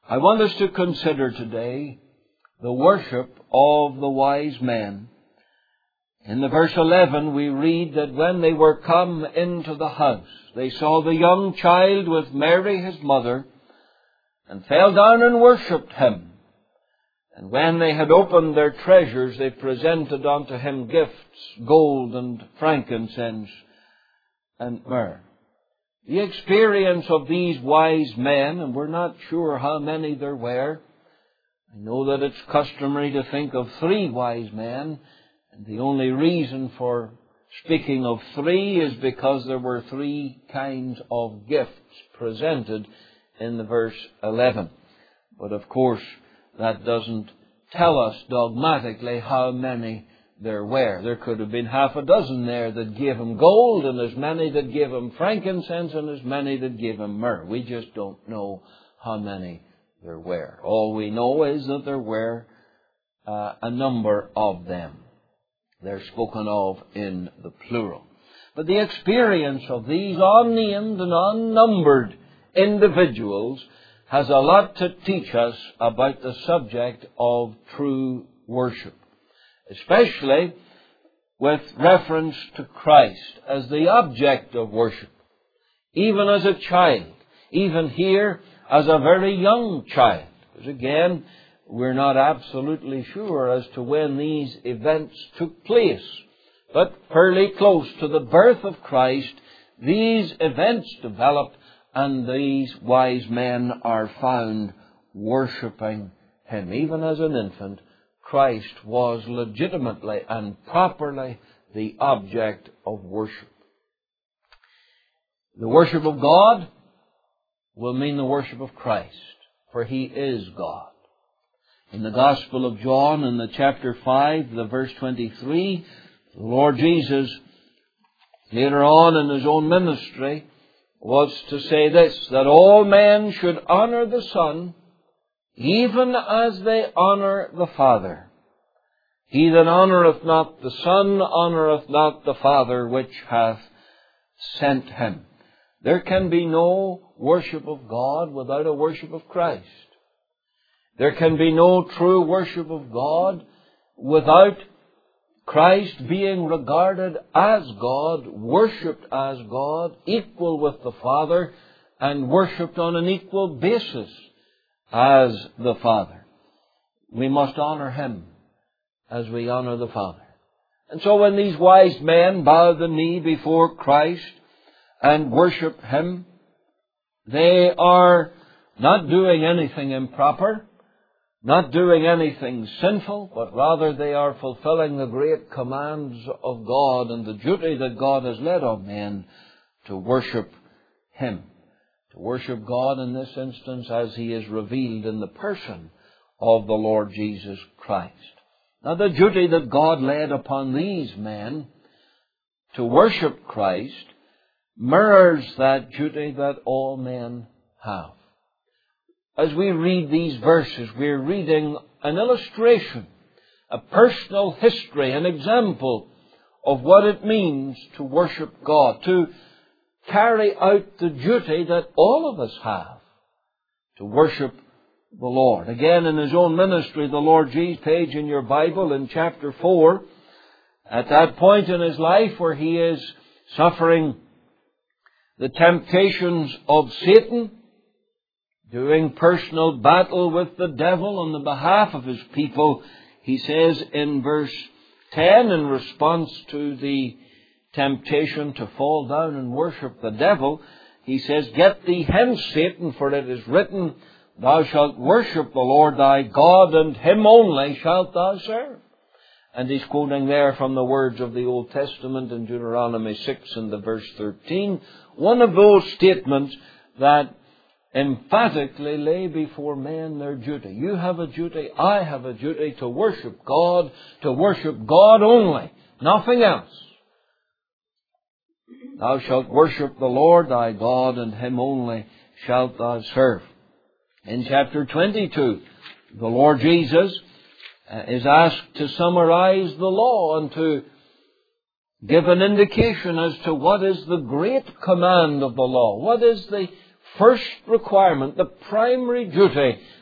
I want us to consider today the worship of the wise men. In the verse 11 we read that when they were come into the house, they saw the young child with Mary his mother, and fell down and worshipped him. And when they had opened their treasures, they presented unto him gifts, gold and frankincense and myrrh. The experience of these wise men, and we're not sure how many there were. I know that it's customary to think of 3 wise men, and the only reason for speaking of 3 is because there were 3 kinds of gifts presented in the verse 11. But of course, that doesn't tell us dogmatically how many there were. There could have been half a dozen there that gave him gold, and as many that gave him frankincense, and as many that gave him myrrh. We just don't know how many there were. All we know is that there were a number of them. They're spoken of in the plural. But the experience of these unnamed and unnumbered individuals has a lot to teach us about the subject of true worship, especially with reference to Christ as the object of worship. Even as a child, even here as a very young child. Because again, we're not absolutely sure as to when these events took place. But fairly close to the birth of Christ, these events developed, and these wise men are found worshipping him. Even as an infant, Christ was legitimately and properly the object of worship. The worship of God will mean the worship of Christ, for He is God. In the Gospel of John, in the chapter 5, the verse 23, the Lord Jesus, later on in His own ministry, was to say this, that all men should honor the Son, even as they honor the Father. He that honoureth not the Son honoureth not the Father which hath sent him. There can be no worship of God without a worship of Christ. There can be no true worship of God without Christ being regarded as God, worshipped as God, equal with the Father, and worshipped on an equal basis as the Father. We must honour Him as we honour the Father. And so when these wise men bow the knee before Christ and worship Him, they are not doing anything improper, not doing anything sinful, but rather they are fulfilling the great commands of God and the duty that God has laid on men to worship Him. To worship God in this instance as He is revealed in the person of the Lord Jesus Christ. Now the duty that God laid upon these men to worship Christ mirrors that duty that all men have. As we read these verses, we're reading an illustration, a personal history, an example of what it means to worship God, to carry out the duty that all of us have, to worship the Lord. Again, in His own ministry, the Lord Jesus, page in your Bible, in chapter 4, at that point in His life where He is suffering the temptations of Satan, doing personal battle with the devil on the behalf of His people, He says in verse 10, in response to the temptation to fall down and worship the devil, He says, "Get thee hence, Satan, for it is written, Thou shalt worship the Lord thy God, and Him only shalt thou serve." And he's quoting there from the words of the Old Testament in Deuteronomy 6 and the verse 13, one of those statements that emphatically lay before men their duty. You have a duty, I have a duty to worship God only, nothing else. Thou shalt worship the Lord thy God, and Him only shalt thou serve. In chapter 22, the Lord Jesus is asked to summarize the law and to give an indication as to what is the great command of the law. What is the first requirement, the primary duty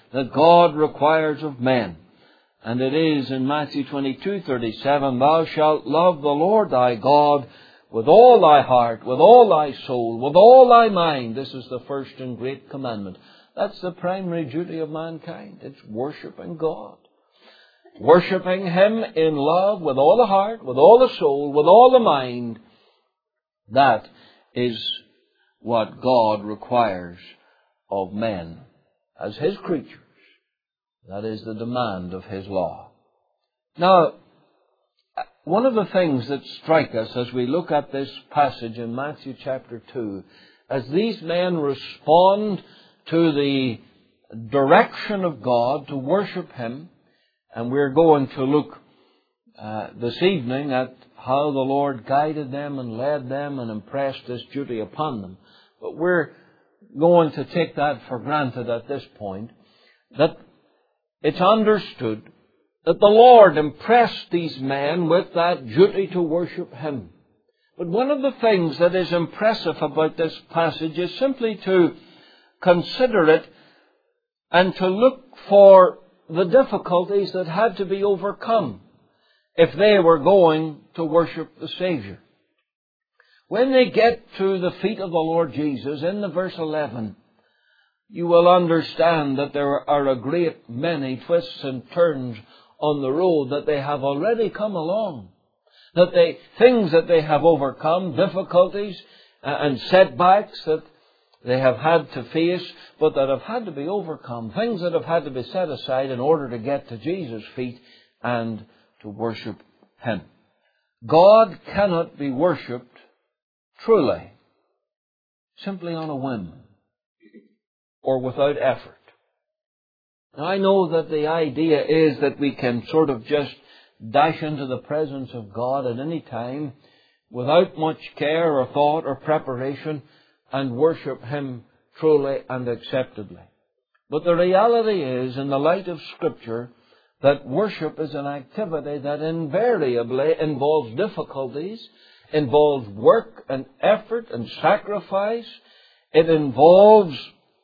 that God requires of men. And it is in Matthew 22:37, Thou shalt love the Lord thy God with all thy heart, with all thy soul, with all thy mind. This is the first and great commandment. That's the primary duty of mankind. It's worshipping God. Worshipping Him in love with all the heart, with all the soul, with all the mind. That is what God requires of men as His creatures. That is the demand of His law. Now, one of the things that strike us as we look at this passage in Matthew chapter 2, as these men respond to the direction of God to worship Him, and we're going to look this evening at how the Lord guided them and led them and impressed this duty upon them. But we're going to take that for granted at this point, that it's understood that the Lord impressed these men with that duty to worship Him. But one of the things that is impressive about this passage is simply to consider it and to look for the difficulties that had to be overcome if they were going to worship the Savior. When they get to the feet of the Lord Jesus, in the verse 11, you will understand that there are a great many twists and turns on the road that they have already come along. Things that they have overcome, difficulties and setbacks that they have had to face, but that have had to be overcome. Things that have had to be set aside in order to get to Jesus' feet and to worship Him. God cannot be worshipped truly simply on a whim or without effort. Now, I know that the idea is that we can sort of just dash into the presence of God at any time without much care or thought or preparation and worship Him truly and acceptably. But the reality is, in the light of Scripture, that worship is an activity that invariably involves difficulties, involves work and effort and sacrifice. It involves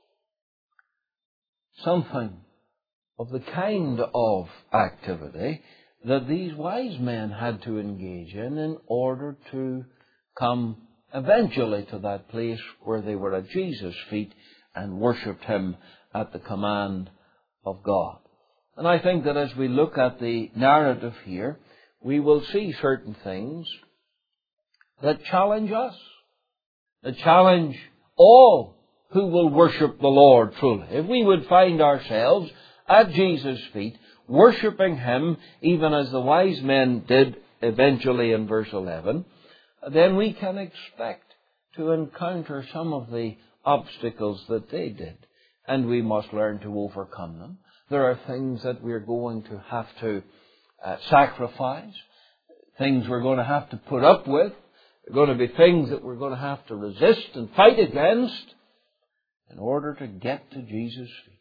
something of the kind of activity that these wise men had to engage in order to come eventually to that place where they were at Jesus' feet and worshipped Him at the command of God. And I think that as we look at the narrative here, we will see certain things that challenge us, that challenge all who will worship the Lord truly. If we would find ourselves at Jesus' feet, worshipping Him, even as the wise men did eventually in verse 11, then we can expect to encounter some of the obstacles that they did. And we must learn to overcome them. There are things that we're going to have to sacrifice, things we're going to have to put up with. There are going to be things that we're going to have to resist and fight against in order to get to Jesus' feet.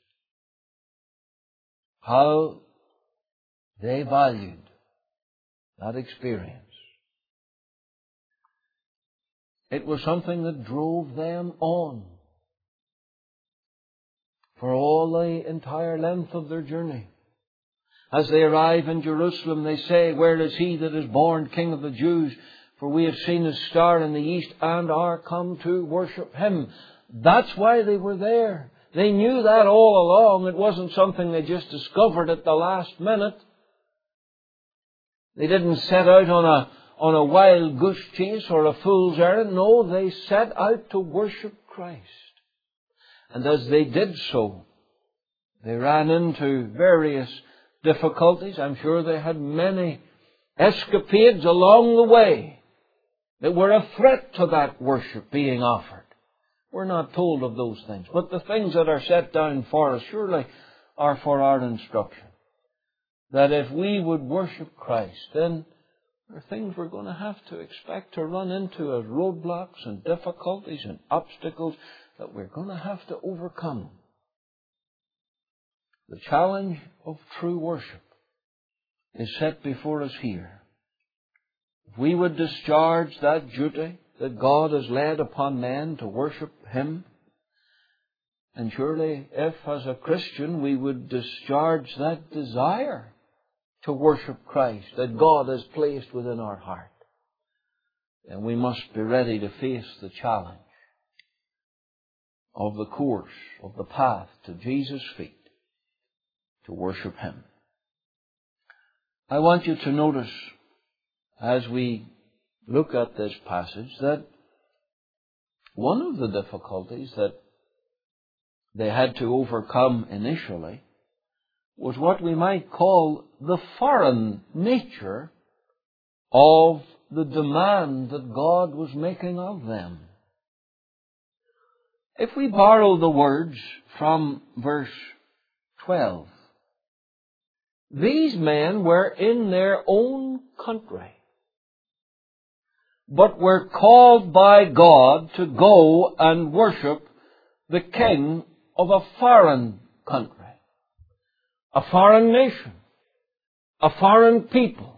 How they valued that experience. It was something that drove them on for all the entire length of their journey. As they arrive in Jerusalem, they say, "Where is He that is born King of the Jews? For we have seen His star in the east and are come to worship Him." That's why they were there. They knew that all along. It wasn't something they just discovered at the last minute. They didn't set out on a wild goose chase or a fool's errand. No, they set out to worship Christ. And as they did so, they ran into various difficulties. I'm sure they had many escapades along the way that were a threat to that worship being offered. We're not told of those things. But the things that are set down for us surely are for our instruction. That if we would worship Christ, then there are things we're going to have to expect to run into as roadblocks and difficulties and obstacles that we're going to have to overcome. The challenge of true worship is set before us here. If we would discharge that duty that God has laid upon men to worship Him, And surely if, as a Christian, we would discharge that desire to worship Christ that God has placed within our heart, then we must be ready to face the challenge of the course, of the path to Jesus' feet, to worship Him. I want you to notice, as we look at this passage, that one of the difficulties that they had to overcome initially was what we might call the foreign nature of the demand that God was making of them. If we borrow the words from verse 12, these men were in their own country, but were called by God to go and worship the king of a foreign country, a foreign nation, a foreign people.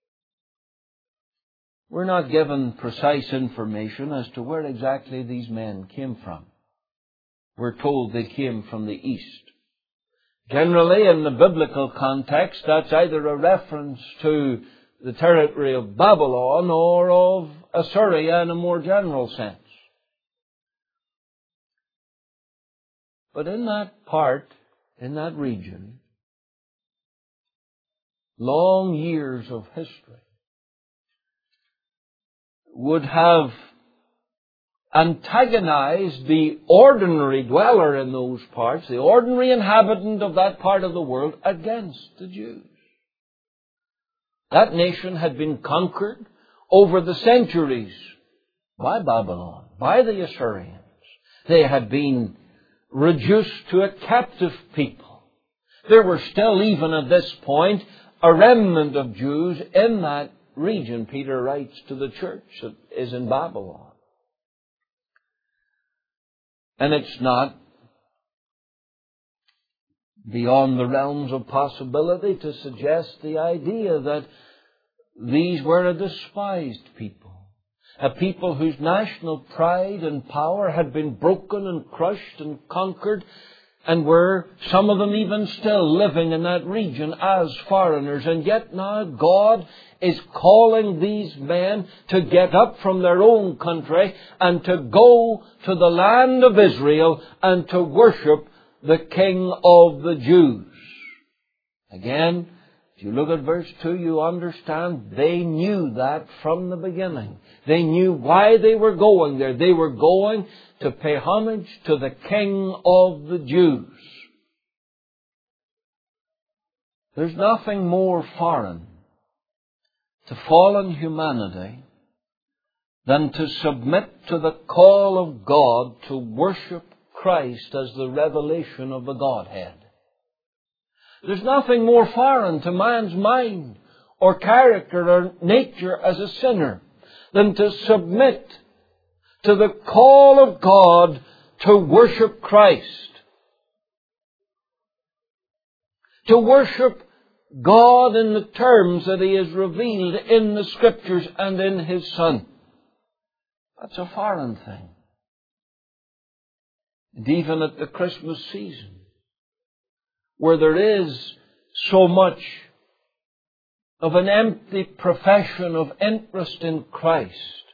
We're not given precise information as to where exactly these men came from. We're told they came from the east. Generally, in the biblical context, that's either a reference to the territory of Babylon or of Assyria in a more general sense. But in that part, in that region, long years of history would have antagonized the ordinary dweller in those parts, the ordinary inhabitant of that part of the world, against the Jews. That nation had been conquered over the centuries by Babylon, by the Assyrians. They had been reduced to a captive people. There were still, even at this point, a remnant of Jews in that region. Peter writes to the church that is in Babylon. And it's not beyond the realms of possibility to suggest the idea that these were a despised people, a people whose national pride and power had been broken and crushed and conquered, and were, some of them even still, living in that region as foreigners. And yet now God is calling these men to get up from their own country and to go to the land of Israel and to worship the King of the Jews. Again, if you look at verse 2, you understand they knew that from the beginning. They knew why they were going there. They were going to pay homage to the King of the Jews. There's nothing more foreign to fallen humanity than to submit to the call of God to worship Christ as the revelation of the Godhead. There's nothing more foreign to man's mind or character or nature as a sinner than to submit to the call of God to worship Christ. To worship God in the terms that He has revealed in the Scriptures and in His Son. That's a foreign thing. And even at the Christmas season, where there is so much of an empty profession of interest in Christ,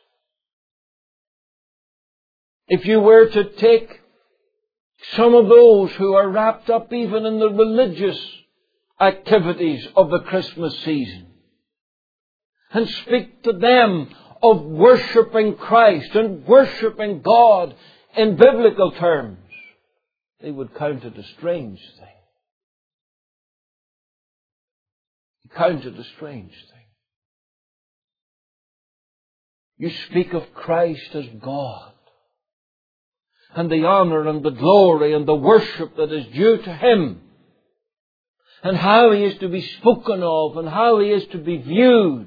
if you were to take some of those who are wrapped up even in the religious activities of the Christmas season and speak to them of worshipping Christ and worshipping God in biblical terms, they would count it a strange thing. Count it a strange thing. You speak of Christ as God, and the honor and the glory and the worship that is due to Him, and how He is to be spoken of and how He is to be viewed.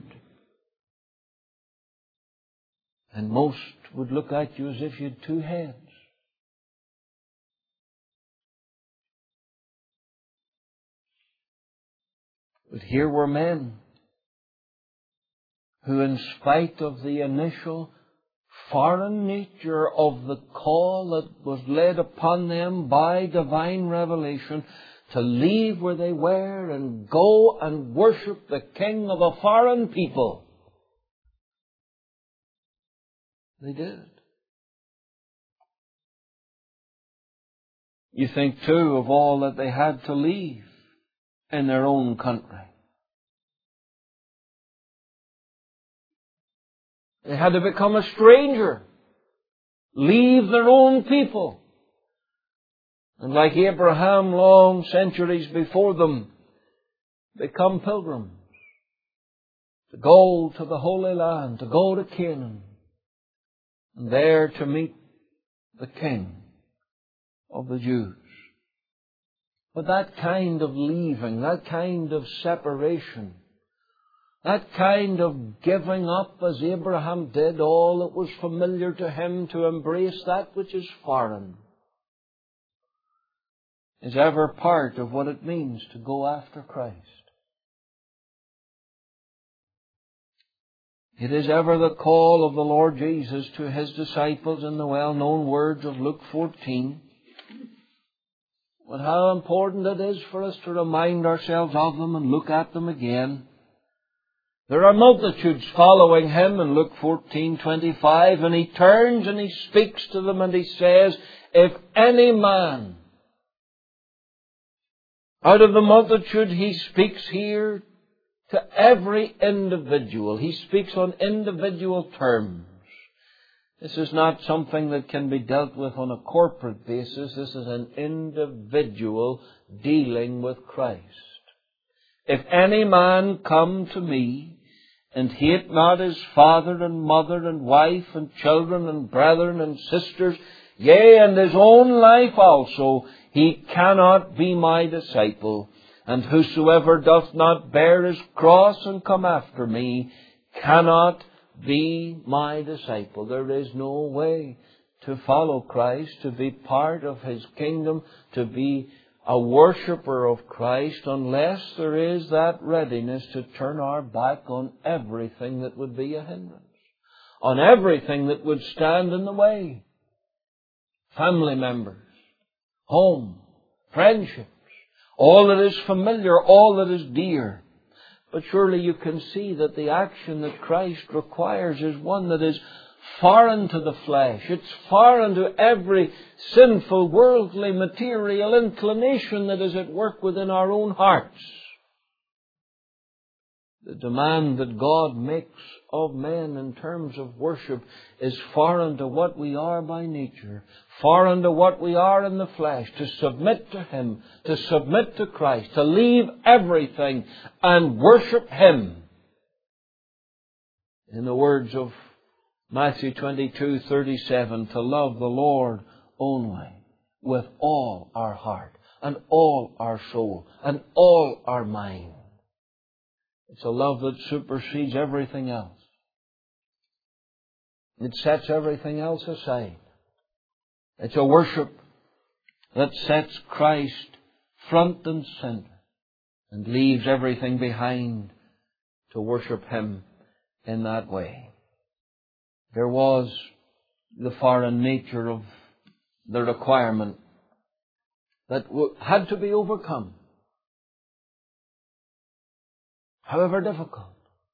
And most would look at you as if you had two heads. But here were men who, in spite of the initial foreign nature of the call that was laid upon them by divine revelation to leave where they were and go and worship the king of a foreign people. They did. You think, too, of all that they had to leave in their own country. They had to become a stranger, leave their own people, and like Abraham long centuries before them, become pilgrims, to go to the Holy Land, to go to Canaan, and there to meet the King of the Jews. But that kind of leaving, that kind of separation, that kind of giving up, as Abraham did, all that was familiar to him, to embrace that which is foreign, is ever part of what it means to go after Christ. It is ever the call of the Lord Jesus to His disciples in the well-known words of Luke 14. But how important it is for us to remind ourselves of them and look at them again. There are multitudes following Him in Luke 14:25, and He turns and He speaks to them and He says, if any man, out of the multitude, He speaks here to every individual. He speaks on individual terms. This is not something that can be dealt with on a corporate basis. This is an individual dealing with Christ. If any man come to me and hate not his father and mother and wife and children and brethren and sisters, yea, and his own life also, he cannot be my disciple. And whosoever doth not bear his cross and come after me cannot be my disciple. There is no way to follow Christ, to be part of His kingdom, to be a worshipper of Christ, unless there is that readiness to turn our back on everything that would be a hindrance, on everything that would stand in the way. Family members, home, friendships, all that is familiar, all that is dear. But surely you can see that the action that Christ requires is one that is foreign to the flesh. It's foreign to every sinful, worldly, material inclination that is at work within our own hearts. The demand that God makes of men in terms of worship is foreign to what we are by nature, foreign to what we are in the flesh, to submit to Him, to submit to Christ, to leave everything and worship Him. In the words of Matthew 22:37, to love the Lord only with all our heart and all our soul and all our mind. It's a love that supersedes everything else. It sets everything else aside. It's a worship that sets Christ front and center and leaves everything behind to worship Him in that way. There was the foreign nature of the requirement that had to be overcome, however difficult,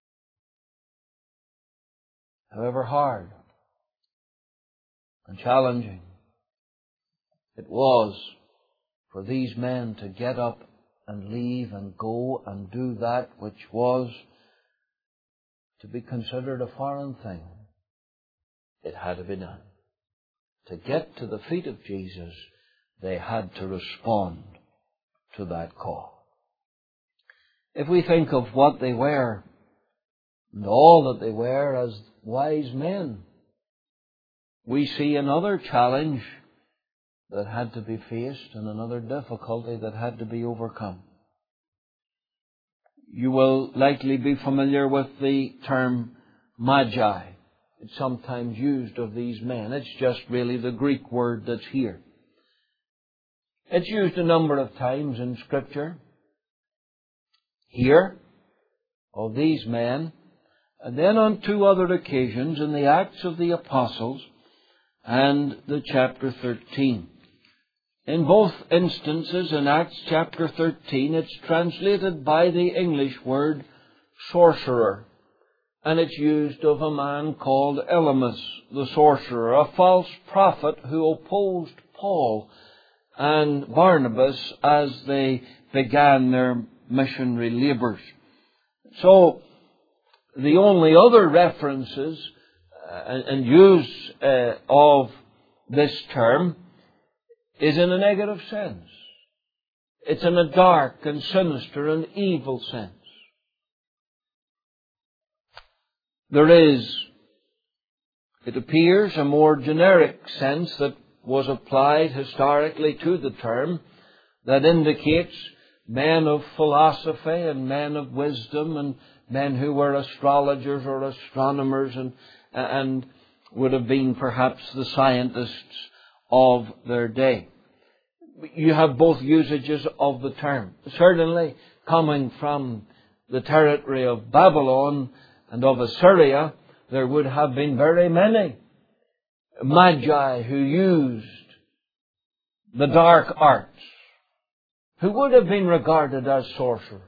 however hard and challenging it was for these men to get up and leave and go and do that which was to be considered a foreign thing. It had to be done. To get to the feet of Jesus, they had to respond to that call. If we think of what they were and all that they were as wise men, we see another challenge that had to be faced and another difficulty that had to be overcome. You will likely be familiar with the term magi. It's sometimes used of these men. It's just really the Greek word that's here. It's used a number of times in Scripture. Here, of these men, And then on two other occasions in the Acts of the Apostles and the chapter 13. In both instances, in Acts chapter 13, it's translated by the English word sorcerer. And it's used of a man called Elymas the sorcerer, a false prophet who opposed Paul and Barnabas as they began their missionary labours. So, the only other references and use of this term is in a negative sense. It's in a dark and sinister and evil sense. There is, it appears, a more generic sense that was applied historically to the term that indicates men of philosophy and men of wisdom and men who were astrologers or astronomers and would have been perhaps the scientists of their day. You have both usages of the term. Certainly, coming from the territory of Babylon and of Assyria, there would have been very many magi who used the dark arts, who would have been regarded as sorcerers.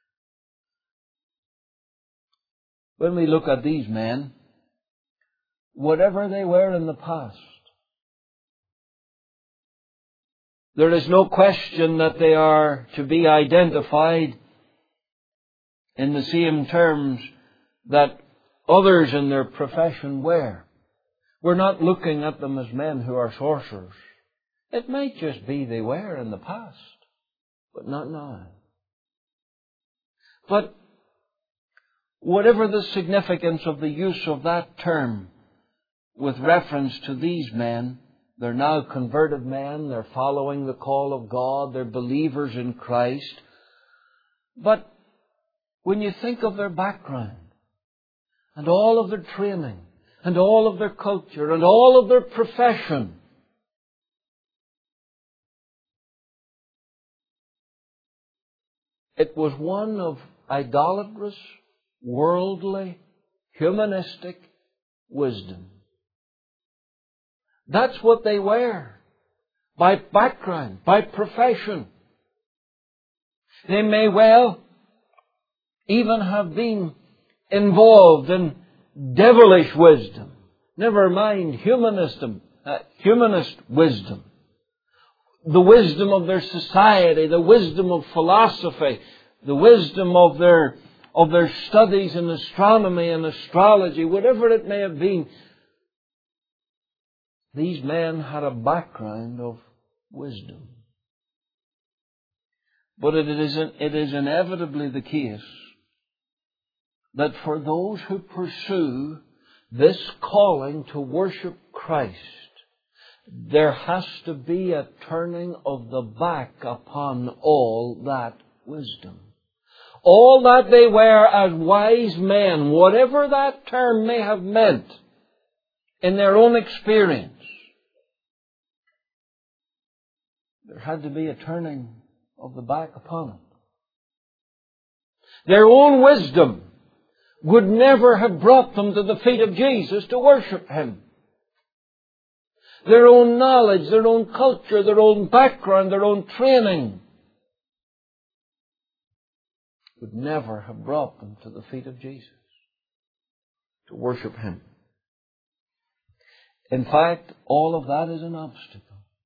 When we look at these men, whatever they were in the past, there is no question that they are to be identified in the same terms that others in their profession were. We're not looking at them as men who are sorcerers. It might just be they were in the past, but not now. But whatever the significance of the use of that term with reference to these men, they're now converted men, they're following the call of God, they're believers in Christ. But when you think of their background, and all of their training, and all of their culture, and all of their profession, it was one of idolatrous, worldly, humanistic wisdom. That's what they were, by background, by profession. They may well even have been involved in devilish wisdom. Never mind humanist wisdom. The wisdom of their society, the wisdom of philosophy, the wisdom of their studies in astronomy and astrology, whatever it may have been. These men had a background of wisdom. But it is inevitably the case that for those who pursue this calling to worship Christ, there has to be a turning of the back upon all that wisdom. All that they were as wise men, whatever that term may have meant in their own experience, there had to be a turning of the back upon it. Their own wisdom would never have brought them to the feet of Jesus to worship Him. Their own knowledge, their own culture, their own background, their own training would never have brought them to the feet of Jesus to worship Him. In fact, all of that is an obstacle.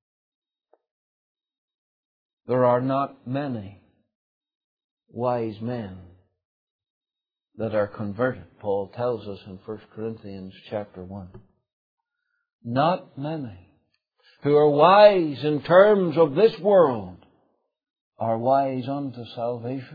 There are not many wise men that are converted, Paul tells us in 1 Corinthians chapter 1. Not many who are wise in terms of this world are wise unto salvation.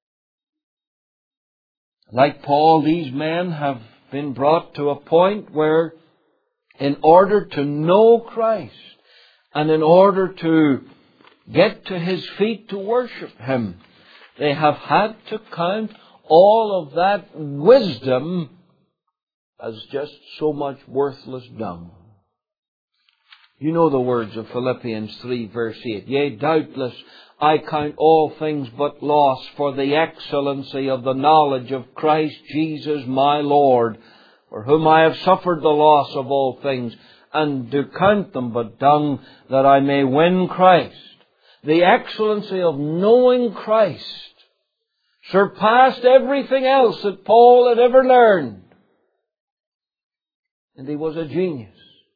Like Paul, these men have been brought to a point where in order to know Christ and in order to get to His feet to worship Him, they have had to count all of that wisdom as just so much worthless dung. You know the words of Philippians 3 verse 8. Yea, doubtless I count all things but loss for the excellency of the knowledge of Christ Jesus my Lord, for whom I have suffered the loss of all things, and do count them but dung, that I may win Christ. The excellency of knowing Christ surpassed everything else that Paul had ever learned. And he was a genius.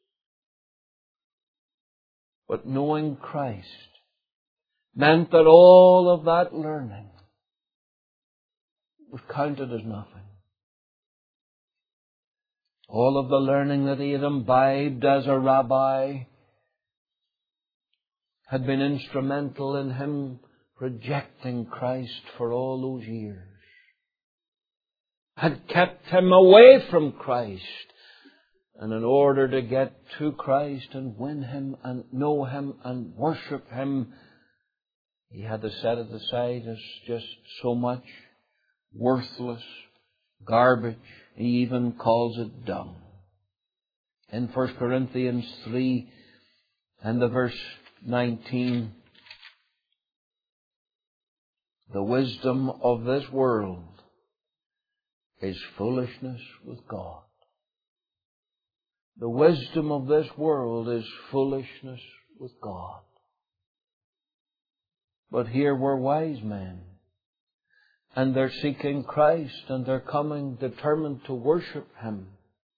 But knowing Christ meant that all of that learning was counted as nothing. All of the learning that he had imbibed as a rabbi had been instrumental in him rejecting Christ for all those years, had kept him away from Christ. And in order to get to Christ and win Him and know Him and worship Him, he had to set it aside as just so much worthless garbage. He even calls it dung. In 1 Corinthians 3 and the verse 19, the wisdom of this world is foolishness with God. The wisdom of this world is foolishness with God. But here were wise men, and they're seeking Christ, and they're coming determined to worship Him.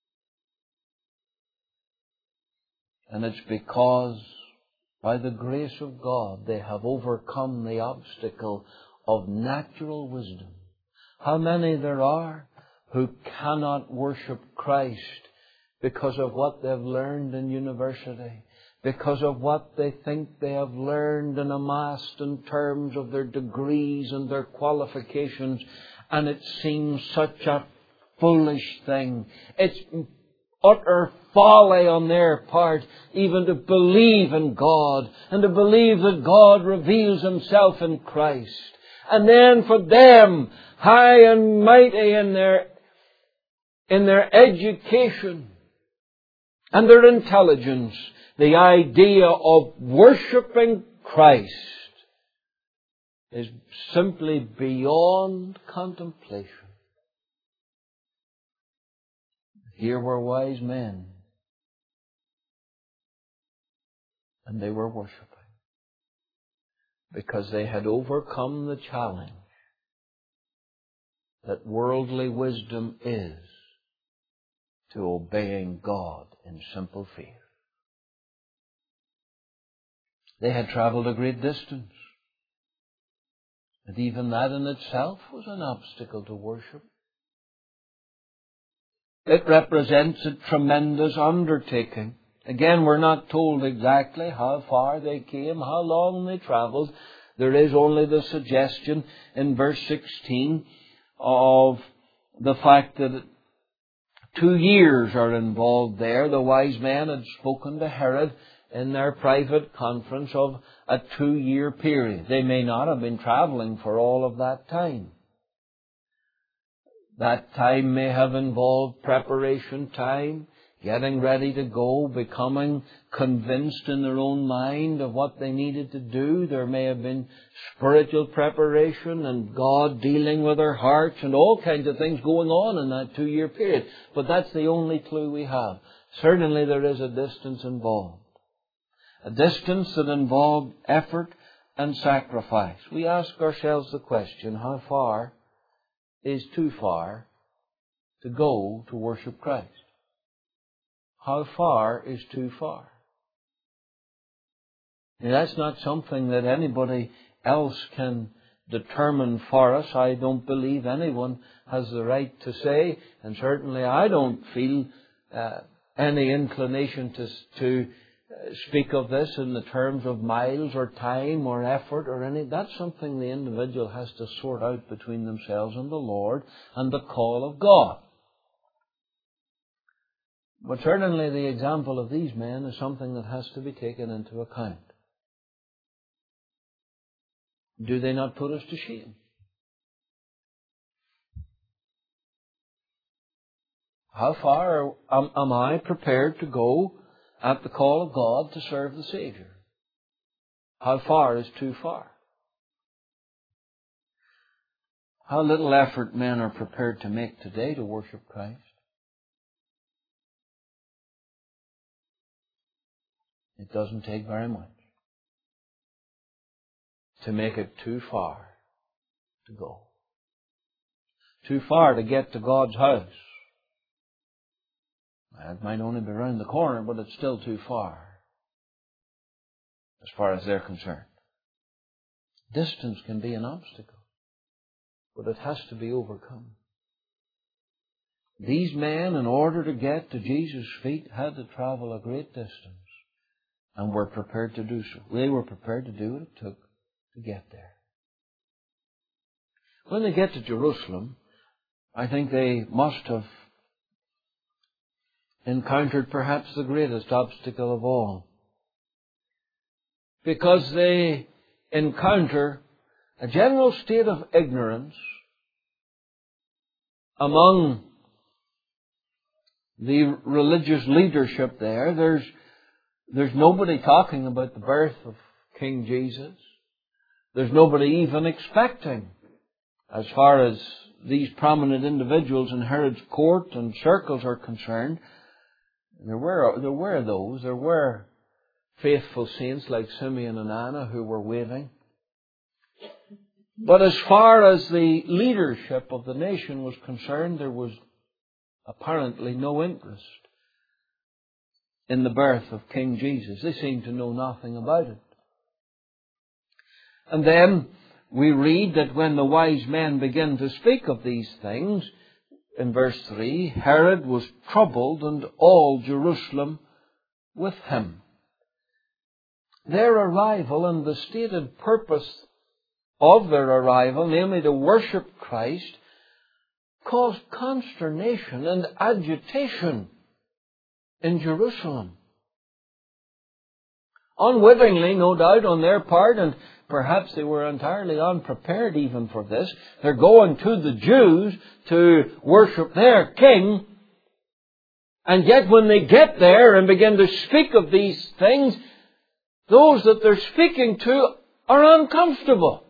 And it's because, by the grace of God, they have overcome the obstacle of natural wisdom. How many there are who cannot worship Christ because of what they've learned in university, because of what they think they have learned and amassed in terms of their degrees and their qualifications, and it seems such a foolish thing. It's utter folly on their part even to believe in God and to believe that God reveals Himself in Christ. And then for them, high and mighty in their education and their intelligence, the idea of worshipping Christ is simply beyond contemplation. Here were wise men, and they were worshipping because they had overcome the challenge that worldly wisdom is to obeying God in simple fear. They had travelled a great distance, and even that in itself was an obstacle to worship. It represents a tremendous undertaking. Again, we're not told exactly how far they came, how long they travelled. There is only the suggestion in verse 16 of the fact that 2 years are involved there. The wise men had spoken to Herod in their private conference of a 2-year period. They may not have been travelling for all of that time. That time may have involved preparation time, getting ready to go, becoming convinced in their own mind of what they needed to do. There may have been spiritual preparation and God dealing with their hearts and all kinds of things going on in that 2-year period. But that's the only clue we have. Certainly there is a distance involved. A distance that involved effort and sacrifice. We ask ourselves the question, how far is too far to go to worship Christ? How far is too far? Now, that's not something that anybody else can determine for us. I don't believe anyone has the right to say, and certainly I don't feel any inclination to speak of this in the terms of miles or time or effort or any. That's something the individual has to sort out between themselves and the Lord and the call of God. But certainly the example of these men is something that has to be taken into account. Do they not put us to shame? How far am I prepared to go at the call of God to serve the Savior? How far is too far? how little effort men are prepared to make today to worship Christ. It doesn't take very much to make it too far to go. Too far to get to God's house. It might only be around the corner, but it's still too far as they're concerned. Distance can be an obstacle, but it has to be overcome. These men, in order to get to Jesus' feet, had to travel a great distance and were prepared to do so. They were prepared to do what it took to get there. When they get to Jerusalem, I think they must have encountered perhaps the greatest obstacle of all, because they encounter a general state of ignorance among the religious leadership there. There's nobody talking about the birth of King Jesus. There's nobody even expecting, as far as these prominent individuals in Herod's court and circles are concerned. There were faithful saints like Simeon and Anna who were waiting. But as far as the leadership of the nation was concerned, there was apparently no interest in the birth of King Jesus. They seemed to know nothing about it. And then we read that when the wise men begin to speak of these things, in verse 3, Herod was troubled and all Jerusalem with him. Their arrival and the stated purpose of their arrival, namely to worship Christ, caused consternation and agitation in Jerusalem. Unwittingly, no doubt, on their part, and perhaps they were entirely unprepared even for this. They're going to the Jews to worship their king. And yet when they get there and begin to speak of these things, those that they're speaking to are uncomfortable.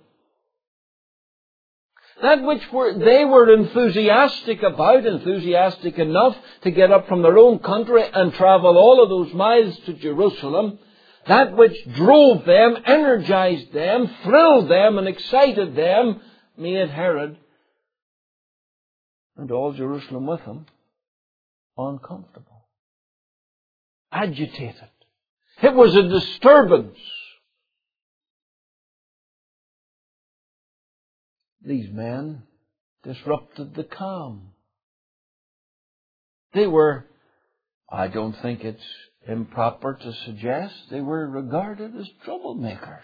That which they were enthusiastic about, enthusiastic enough to get up from their own country and travel all of those miles to Jerusalem, that which drove them, energized them, thrilled them and excited them, made Herod and all Jerusalem with him uncomfortable, agitated. It was a disturbance. These men disrupted the calm. They were, I don't think it's improper to suggest, they were regarded as troublemakers.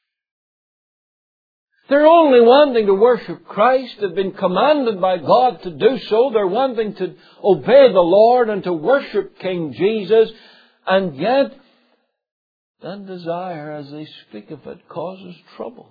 They're only wanting to worship Christ. They've been commanded by God to do so. They're wanting to obey the Lord and to worship King Jesus. And yet, that desire, as they speak of it, causes trouble.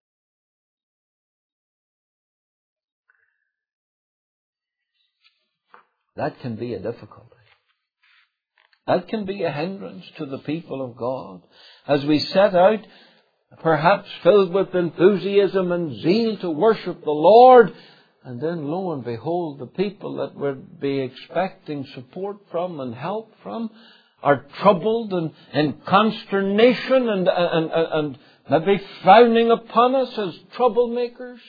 That can be a difficulty. That can be a hindrance to the people of God. As we set out, perhaps filled with enthusiasm and zeal to worship the Lord, and then lo and behold, the people that would be expecting support from and help from are troubled and in consternation and maybe frowning upon us as troublemakers.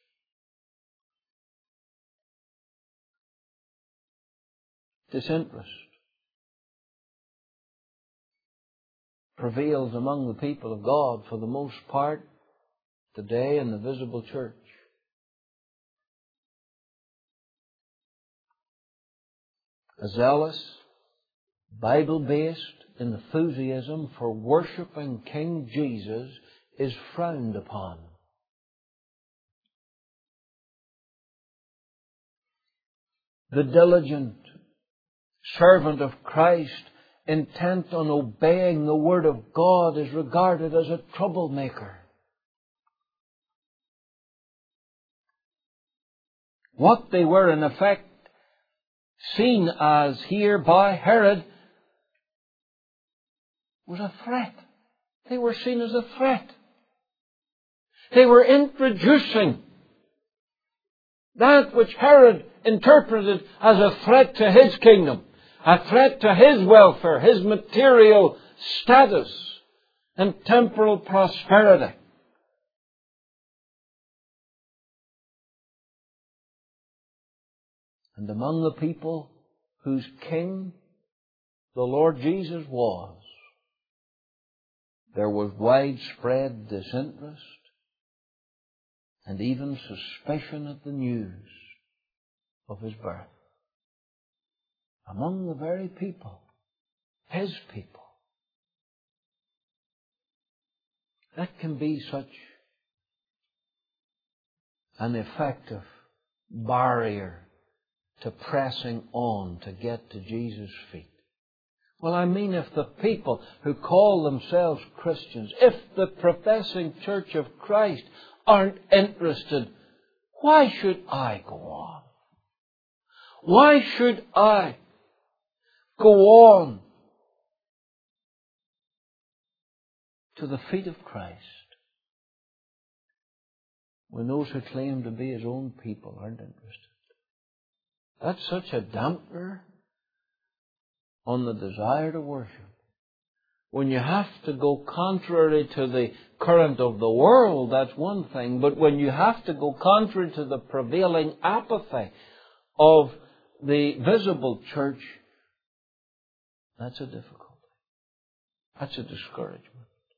Disinterest prevails among the people of God for the most part today in the visible church. A zealous, Bible-based enthusiasm for worshiping King Jesus is frowned upon. The diligent servant of Christ, intent on obeying the Word of God, is regarded as a troublemaker. What they were in effect seen as here by Herod was a threat. They were seen as a threat. They were introducing That which Herod interpreted as a threat to his kingdom, a threat to his welfare, his material status and temporal prosperity. And among the people whose king the Lord Jesus was, there was widespread disinterest and even suspicion at the news of his birth. Among the very people, his people. That can be such an effective barrier to pressing on to get to Jesus' feet. Well, I mean, if the people who call themselves Christians, if the professing Church of Christ aren't interested, why should I go on? Why should I go on to the feet of Christ when those who claim to be His own people aren't interested? That's such a dampener on the desire to worship. When you have to go contrary to the current of the world, that's one thing. But when you have to go contrary to the prevailing apathy of the visible church, that's a difficulty. That's a discouragement.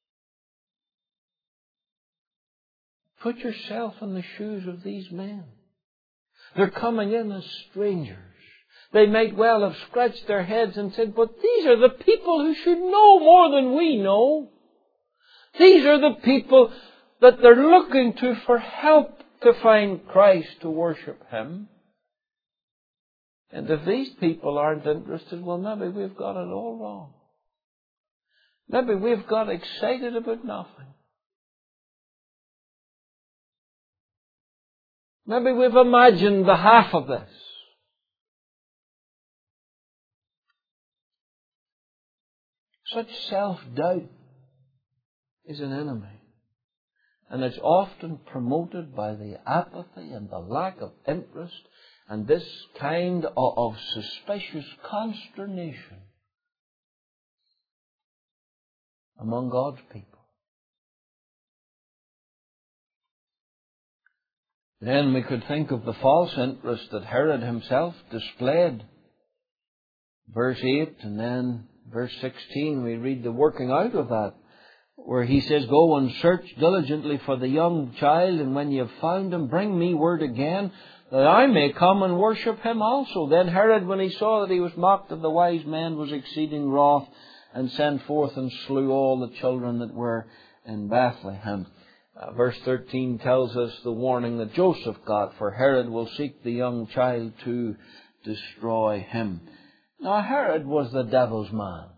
Put yourself in the shoes of these men. They're coming in as strangers. They might well have scratched their heads and said, but these are the people who should know more than we know. These are the people that they're looking to for help to find Christ, to worship Him. And if these people aren't interested, well, maybe we've got it all wrong. Maybe we've got excited about nothing. Maybe we've imagined the half of this. Such self-doubt is an enemy. And it's often promoted by the apathy and the lack of interest and this kind of suspicious consternation among God's people. Then we could think of the false interest that Herod himself displayed. Verse 8 and then verse 16, we read the working out of that, where he says, go and search diligently for the young child, and when you have found him, bring me word again, that I may come and worship him also. Then Herod, when he saw that he was mocked of the wise men, was exceeding wroth, and sent forth and slew all the children that were in Bethlehem. Verse 13 tells us the warning that Joseph got, for Herod will seek the young child to destroy him. Now, Herod was the devil's man.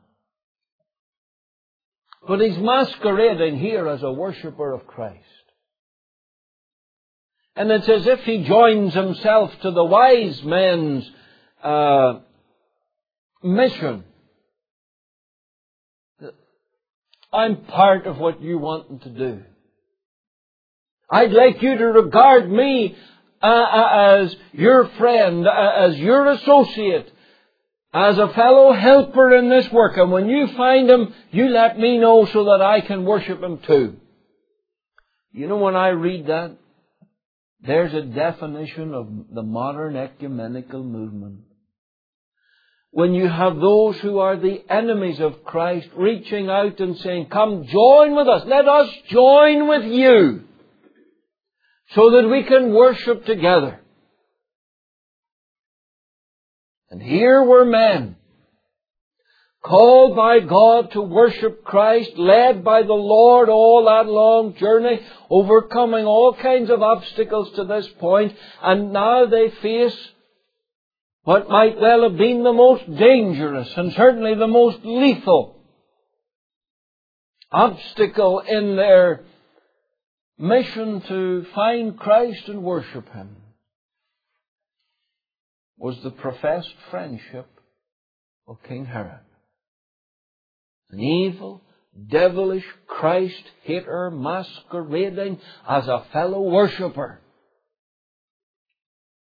But he's masquerading here as a worshipper of Christ. And it's as if he joins himself to the wise men's mission. I'm part of what you want to do. I'd like you to regard me as your friend, as your associate, as a fellow helper in this work. And when you find him, you let me know so that I can worship him too. You know, when I read that, there's a definition of the modern ecumenical movement. When you have those who are the enemies of Christ reaching out and saying, come join with us, let us join with you, so that we can worship together. And here were men called by God to worship Christ, led by the Lord all that long journey, overcoming all kinds of obstacles to this point, and now they face what might well have been the most dangerous and certainly the most lethal obstacle in their mission to find Christ and worship Him. Was the professed friendship of King Herod. An evil, devilish Christ-hater masquerading as a fellow worshipper.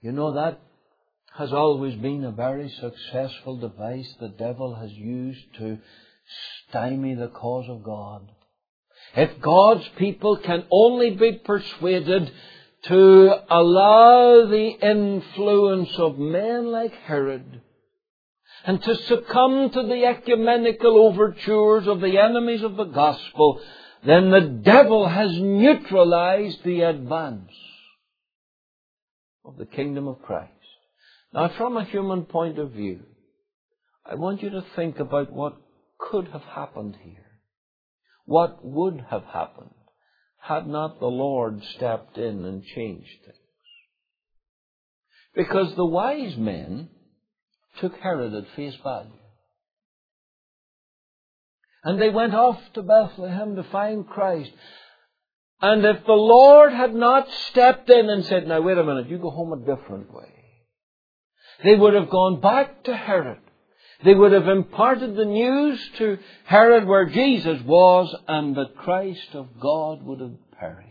You know, that has always been a very successful device the devil has used to stymie the cause of God. If God's people can only be persuaded to allow the influence of men like Herod and to succumb to the ecumenical overtures of the enemies of the gospel, then the devil has neutralized the advance of the kingdom of Christ. Now, from a human point of view, I want you to think about what could have happened here. What would have happened had not the Lord stepped in and changed things? Because the wise men took Herod at face value. And they went off to Bethlehem to find Christ. And if the Lord had not stepped in and said, now wait a minute, you go home a different way, they would have gone back to Herod. They would have imparted the news to Herod where Jesus was, and the Christ of God would have perished.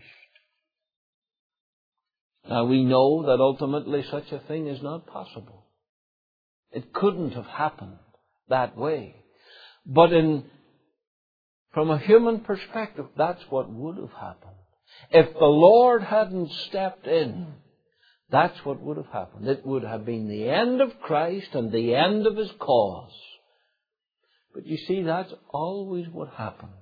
Now we know that ultimately such a thing is not possible. It couldn't have happened that way. But from a human perspective, that's what would have happened. If the Lord hadn't stepped in, that's what would have happened. It would have been the end of Christ and the end of His cause. But you see, that's always what happens.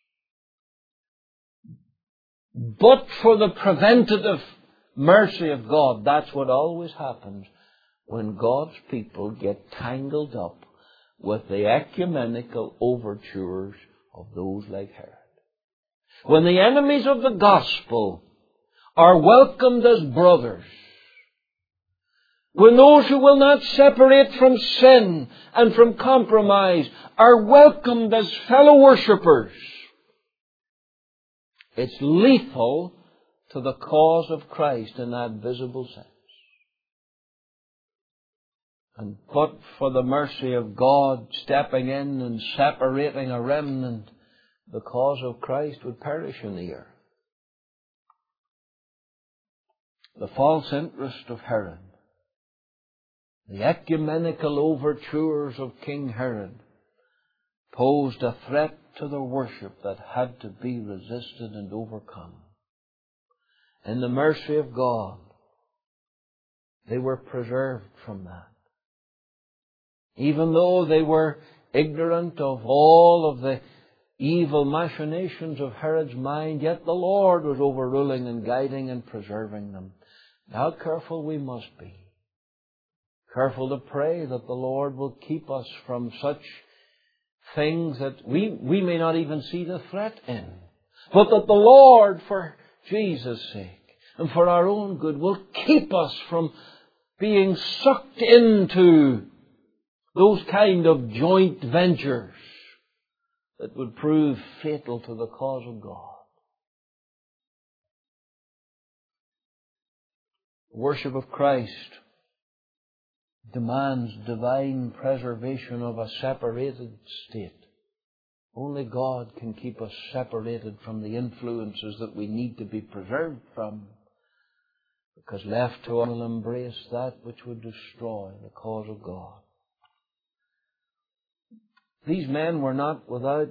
But for the preventative mercy of God, that's what always happens when God's people get tangled up with the ecumenical overtures of those like Herod. When the enemies of the gospel are welcomed as brothers, when those who will not separate from sin and from compromise are welcomed as fellow worshippers, it's lethal to the cause of Christ in that visible sense. And but for the mercy of God stepping in and separating a remnant, the cause of Christ would perish in the earth. The false interest of Herod, the ecumenical overtures of King Herod, posed a threat to the worship that had to be resisted and overcome. In the mercy of God, they were preserved from that. Even though they were ignorant of all of the evil machinations of Herod's mind, yet the Lord was overruling and guiding and preserving them. How careful we must be. Careful to pray that the Lord will keep us from such things that we may not even see the threat in. But that the Lord, for Jesus' sake and for our own good, will keep us from being sucked into those kind of joint ventures that would prove fatal to the cause of God. Worship of Christ demands divine preservation of a separated state. Only God can keep us separated from the influences that we need to be preserved from, because left to us will embrace that which would destroy the cause of God. These men were not without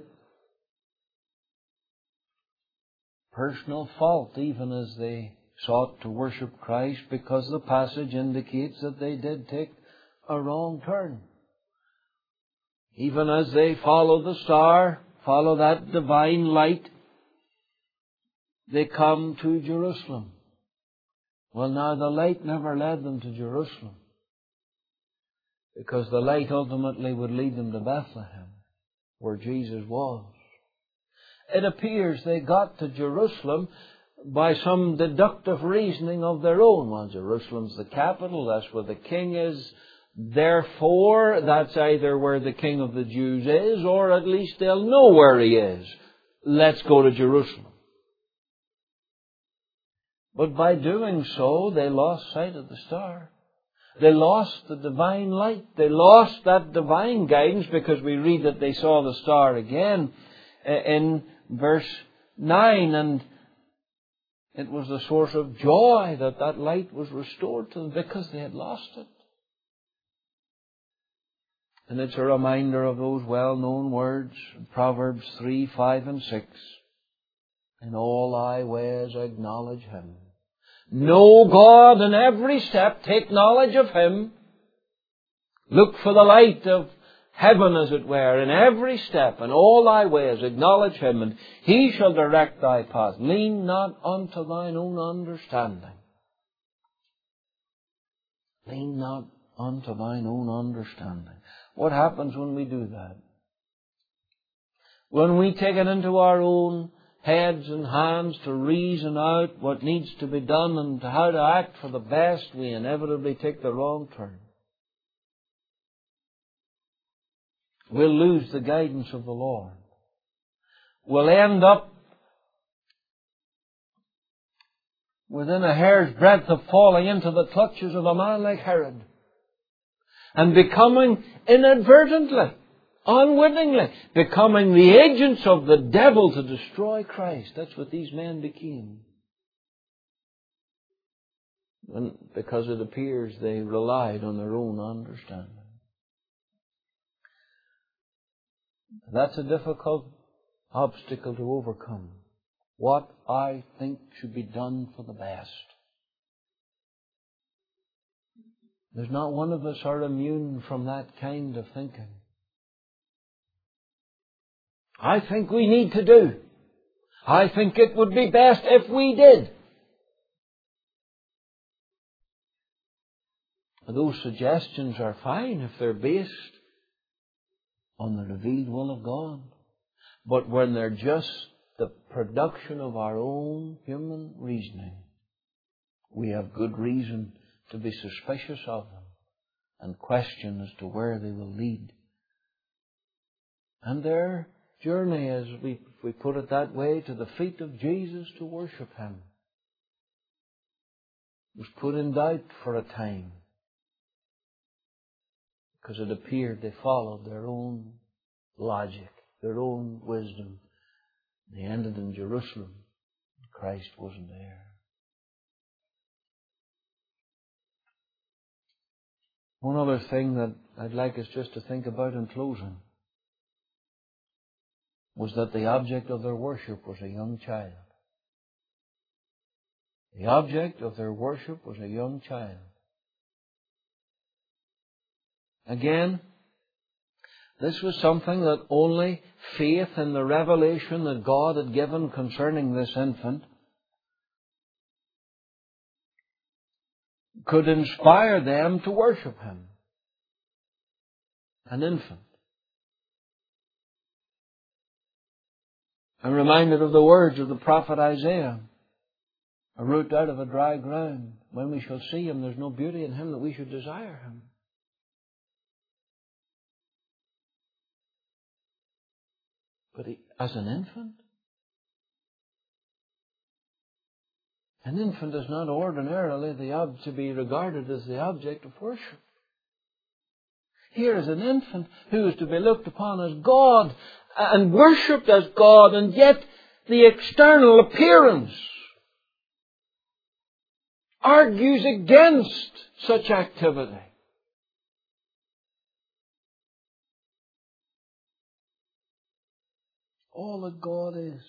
personal fault, even as they sought to worship Christ, because the passage indicates that they did take a wrong turn. Even as they follow the star, follow that divine light, they come to Jerusalem. Well, now the light never led them to Jerusalem, because the light ultimately would lead them to Bethlehem, where Jesus was. It appears they got to Jerusalem by some deductive reasoning of their own. Well, Jerusalem's the capital, that's where the king is. Therefore, that's either where the King of the Jews is, or at least they'll know where He is. Let's go to Jerusalem. But by doing so, they lost sight of the star. They lost the divine light. They lost that divine guidance, because we read that they saw the star again in verse 9. And It was the source of joy that that light was restored to them because they had lost it. And it's a reminder of those well-known words, Proverbs 3, 5 and 6. In all thy ways acknowledge Him. Know God in every step. Take knowledge of Him. Look for the light of heaven, as it were, in every step. In all thy ways acknowledge Him, and He shall direct thy path. Lean not unto thine own understanding. Lean not unto thine own understanding. What happens when we do that? When we take it into our own heads and hands to reason out what needs to be done and how to act for the best, we inevitably take the wrong turn. We'll lose the guidance of the Lord. We'll end up within a hair's breadth of falling into the clutches of a man like Herod and becoming inadvertently, unwittingly, becoming the agents of the devil to destroy Christ. That's what these men became. Because it appears they relied on their own understanding. That's a difficult obstacle to overcome. What I think should be done for the best. There's not one of us are immune from that kind of thinking. I think we need to do. I think it would be best if we did. Those suggestions are fine if they're based on the revealed will of God. But when they're just the production of our own human reasoning, we have good reason to be suspicious of them and question as to where they will lead. And their journey, as we put it that way, to the feet of Jesus to worship Him, was put in doubt for a time, because it appeared they followed their own logic, their own wisdom. They ended in Jerusalem. Christ wasn't there. One other thing that I'd like us just to think about in closing was that the object of their worship was a young child. The object of their worship was a young child. Again, this was something that only faith in the revelation that God had given concerning this infant could inspire them to worship Him. An infant. I'm reminded of the words of the prophet Isaiah. A root out of a dry ground. When we shall see Him, there's no beauty in Him that we should desire Him. But as an infant is not ordinarily to be regarded as the object of worship. Here is an infant who is to be looked upon as God and worshipped as God, and yet the external appearance argues against such activity. All that God is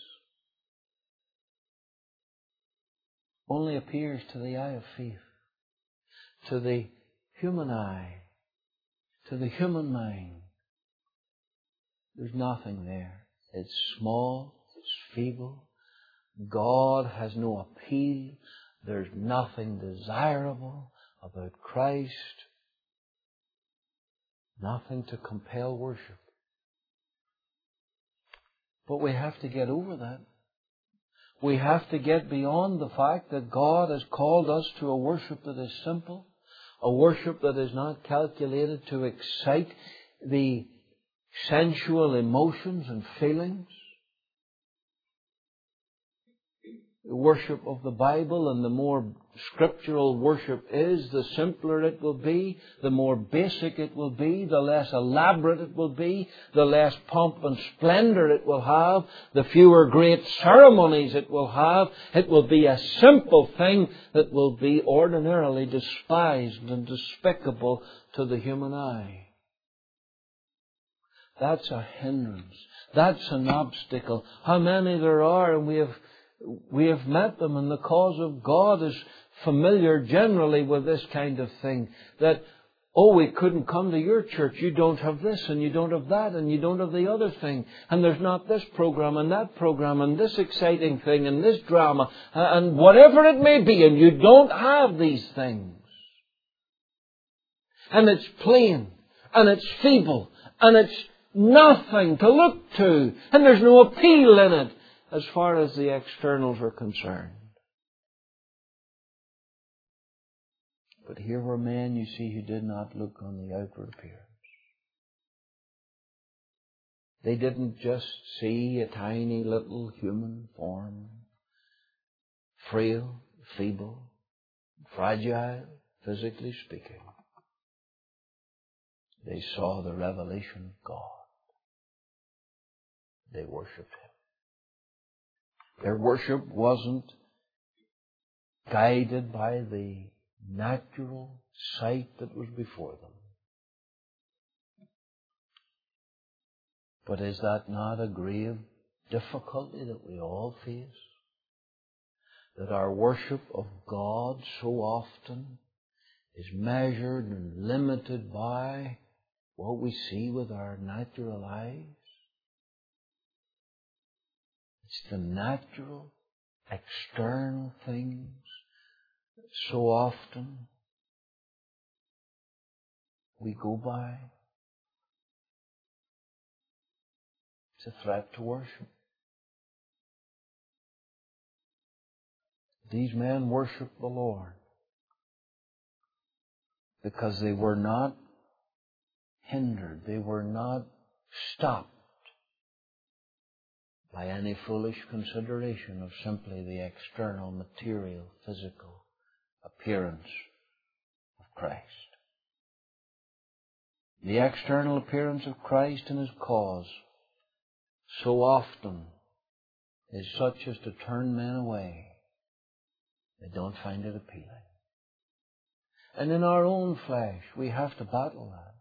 only appears to the eye of faith, to the human eye, to the human mind. There's nothing there. It's small, it's feeble. God has no appeal. There's nothing desirable about Christ. Nothing to compel worship. But we have to get over that. We have to get beyond the fact that God has called us to a worship that is simple, a worship that is not calculated to excite the sensual emotions and feelings. worship of the Bible, and the more scriptural worship is, the simpler it will be, the more basic it will be, the less elaborate it will be, the less pomp and splendor it will have, the fewer great ceremonies it will have. It will be a simple thing that will be ordinarily despised and despicable to the human eye. That's a hindrance. That's an obstacle. How many there are, and we have met them, and the cause of God is familiar generally with this kind of thing. That, oh, we couldn't come to your church. You don't have this, and you don't have that, and you don't have the other thing. And there's not this program, and that program, and this exciting thing, and this drama, and whatever it may be, and you don't have these things. And it's plain, and it's feeble, and it's nothing to look to, and there's no appeal in it as far as the externals are concerned. But here were men, you see, who did not look on the outward appearance. They didn't just see a tiny little human form, frail, feeble, fragile, physically speaking. They saw the revelation of God. They worshipped Him. Their worship wasn't guided by the natural sight that was before them. But is that not a grave difficulty that we all face? That our worship of God so often is measured and limited by what we see with our natural eyes? It's the natural, external things that so often we go by. It's a threat to worship. These men worshiped the Lord because they were not hindered, they were not stopped by any foolish consideration of simply the external, material, physical appearance of Christ. The external appearance of Christ and His cause so often is such as to turn men away. They don't find it appealing. And in our own flesh, we have to battle that.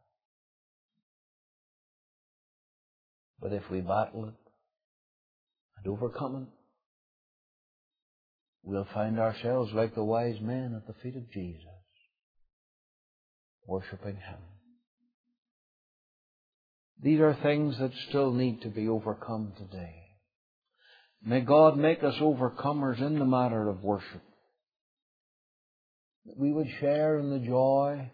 But if we battle it and overcome it, we'll find ourselves like the wise men at the feet of Jesus, worshiping Him. These are things that still need to be overcome today. May God make us overcomers in the matter of worship. That we would share in the joy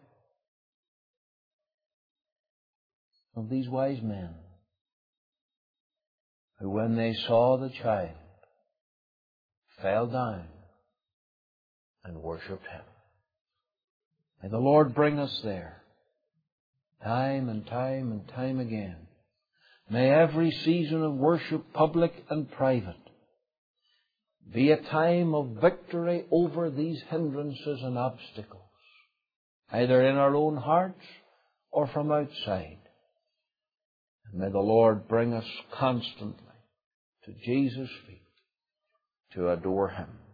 of these wise men who, when they saw the child, fell down and worshipped Him. May the Lord bring us there, time and time and time again. May every season of worship, public and private, be a time of victory over these hindrances and obstacles, either in our own hearts or from outside. And may the Lord bring us constantly to Jesus' feet to adore Him.